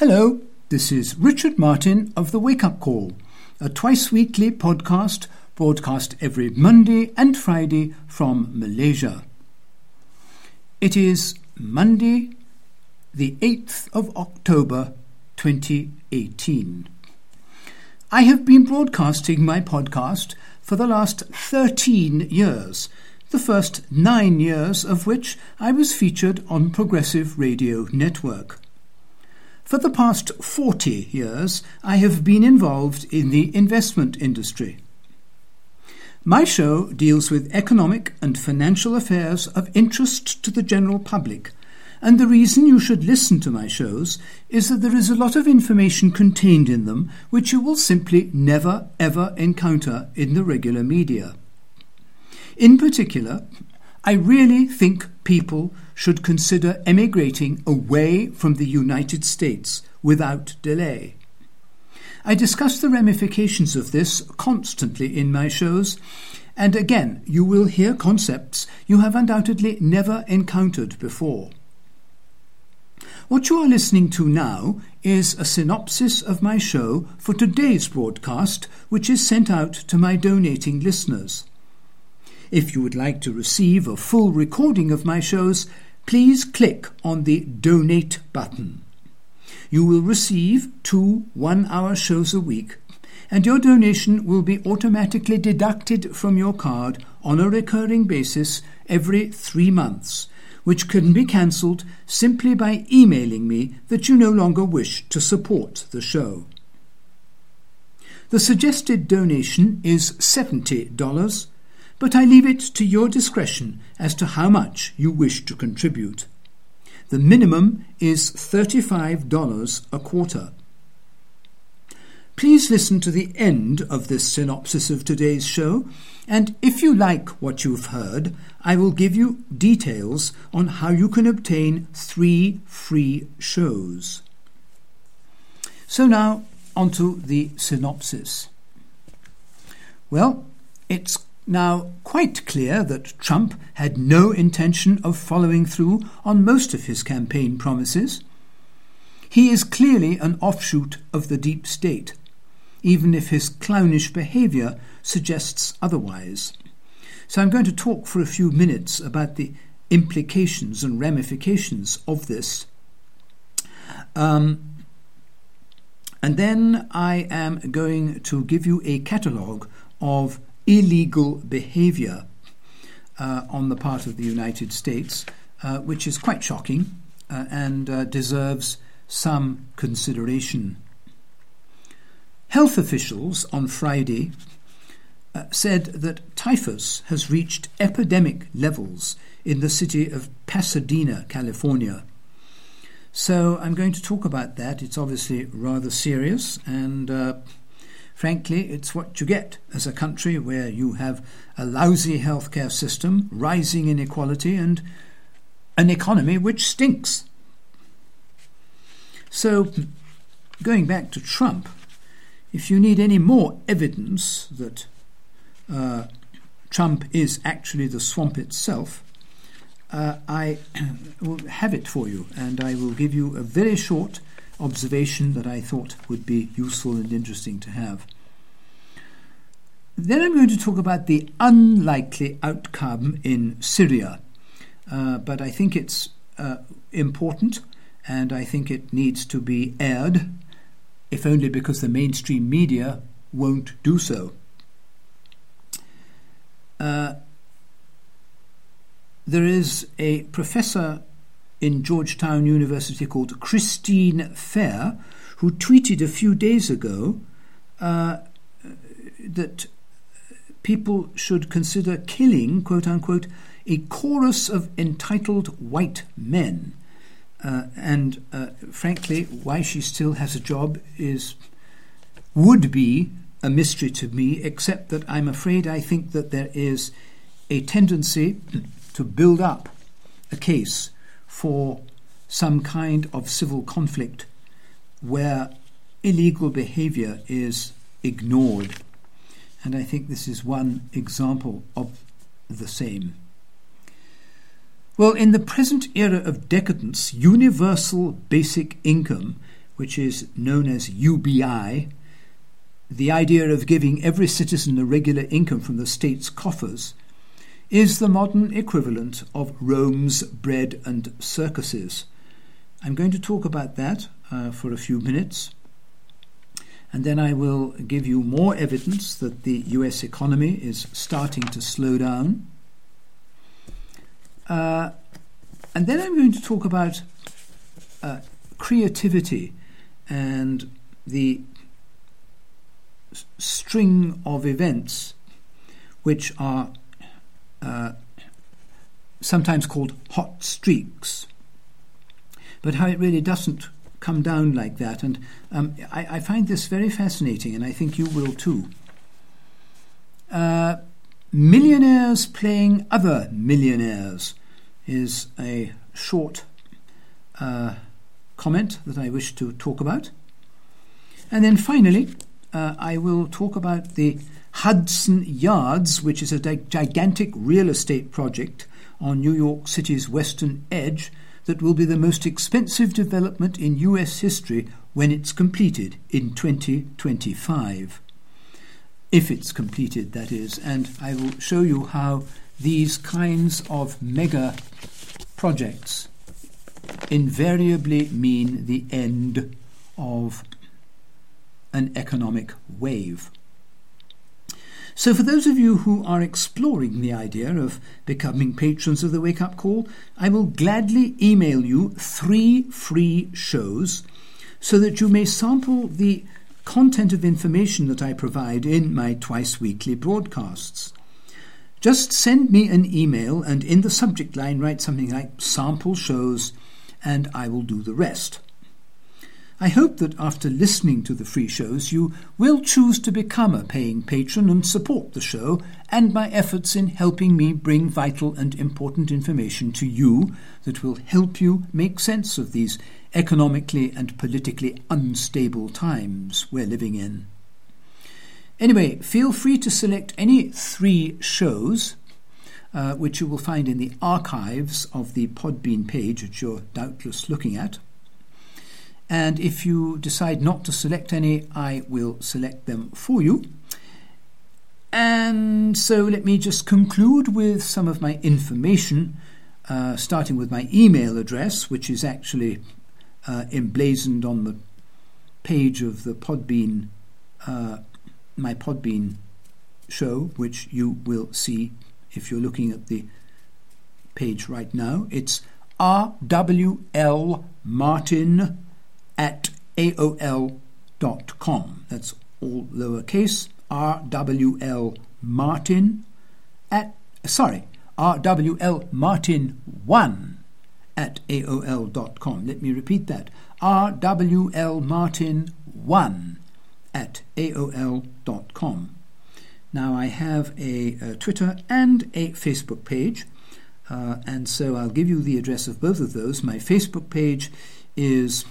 Hello, this is Richard Martin of The Wake Up Call, a twice-weekly podcast broadcast every Monday and Friday from Malaysia. It is Monday, the 8th of October 2018. I have been broadcasting my podcast for the last 13 years, the first 9 years of which I was featured on Progressive Radio Network. For the past 40 years, I have been involved in the investment industry. My show deals with economic and financial affairs of interest to the general public, and the reason you should listen to my shows is that there is a lot of information contained in them which you will simply never ever encounter in the regular media. In particular, I really think people should consider emigrating away from the United States without delay. I discuss the ramifications of this constantly in my shows, and again, you will hear concepts you have undoubtedly never encountered before. What you are listening to now is a synopsis of my show for today's broadcast, which is sent out to my donating listeners. If you would like to receive a full recording of my shows, please click on the Donate button. You will receive 2 one-hour shows a week, and your donation will be automatically deducted from your card on a recurring basis every 3 months, which can be cancelled simply by emailing me that you no longer wish to support the show. The suggested donation is $70, but I leave it to your discretion as to how much you wish to contribute. The minimum is $35 a quarter. Please listen to the end of this synopsis of today's show, and if you like what you've heard, I will give you details on how you can obtain 3 free shows. So now, onto the synopsis. Well, it's now quite clear that Trump had no intention of following through on most of his campaign promises. He is clearly an offshoot of the deep state, even if his clownish behaviour suggests otherwise. So I'm going to talk for a few minutes about the implications and ramifications of this. And then I am going to give you a catalogue of illegal behaviour on the part of the United States, which is quite shocking and deserves some consideration. Health officials on Friday said that typhus has reached epidemic levels in the city of Pasadena, California. So I'm going to talk about that. It's obviously rather serious, and frankly, it's what you get as a country where you have a lousy healthcare system, rising inequality, and an economy which stinks. So, going back to Trump, if you need any more evidence that Trump is actually the swamp itself, I will have it for you, and I will give you a very short observation that I thought would be useful and interesting to have. Then I'm going to talk about the unlikely outcome in Syria, but I think it's important, and I think it needs to be aired, if only because the mainstream media won't do so. There is a professor in Georgetown University called Christine Fair, who tweeted a few days ago that people should consider killing, quote-unquote, a chorus of entitled white men. And frankly, why she still has a job would be a mystery to me, except that I'm afraid I think that there is a tendency to build up a case for some kind of civil conflict where illegal behaviour is ignored. And I think this is one example of the same. Well, in the present era of decadence, universal basic income, which is known as UBI, the idea of giving every citizen a regular income from the state's coffers, is the modern equivalent of Rome's bread and circuses. I'm going to talk about that for a few minutes, and then I will give you more evidence that the US economy is starting to slow down. And then I'm going to talk about creativity and the string of events which are sometimes called hot streaks, but how it really doesn't come down like that. And I find this very fascinating, and I think you will too. Millionaires playing other millionaires is a short comment that I wish to talk about. And then finally, I will talk about the Hudson Yards, which is a gigantic real estate project on New York City's western edge that will be the most expensive development in US history when it's completed in 2025. If it's completed, that is. And I will show you how these kinds of mega projects invariably mean the end of an economic wave. So for those of you who are exploring the idea of becoming patrons of the Wake Up Call, I will gladly email you 3 free shows so that you may sample the content of information that I provide in my twice-weekly broadcasts. Just send me an email and in the subject line write something like sample shows, and I will do the rest. I hope that after listening to the free shows, you will choose to become a paying patron and support the show and my efforts in helping me bring vital and important information to you that will help you make sense of these economically and politically unstable times we're living in. Anyway, feel free to select any 3 shows, which you will find in the archives of the Podbean page that you're doubtless looking at. And if you decide not to select any, I will select them for you. And so let me just conclude with some of my information, starting with my email address, which is actually emblazoned on the page of the Podbean, my Podbean show, which you will see if you're looking at the page right now. It's rwlmartin@aol.com. That's all lowercase. rwlmartin1@aol.com. Let me repeat that. rwlmartin1@aol.com. Now I have a Twitter and a Facebook page, and so I'll give you the address of both of those. My Facebook page is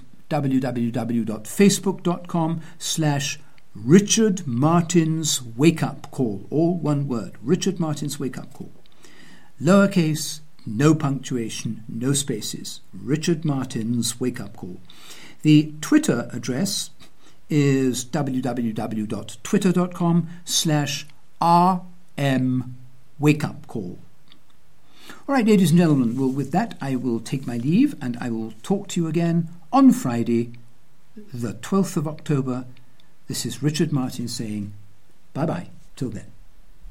www.facebook.com/Richard Martin's Wake Up Call. All one word, Richard Martin's Wake Up Call. Lowercase, no punctuation, no spaces. Richard Martin's Wake Up Call. The Twitter address is www.twitter.com/RM Wake Up Call. All right, ladies and gentlemen, well, with that, I will take my leave and I will talk to you again on Friday, the 12th of October. This is Richard Martin saying bye-bye till then.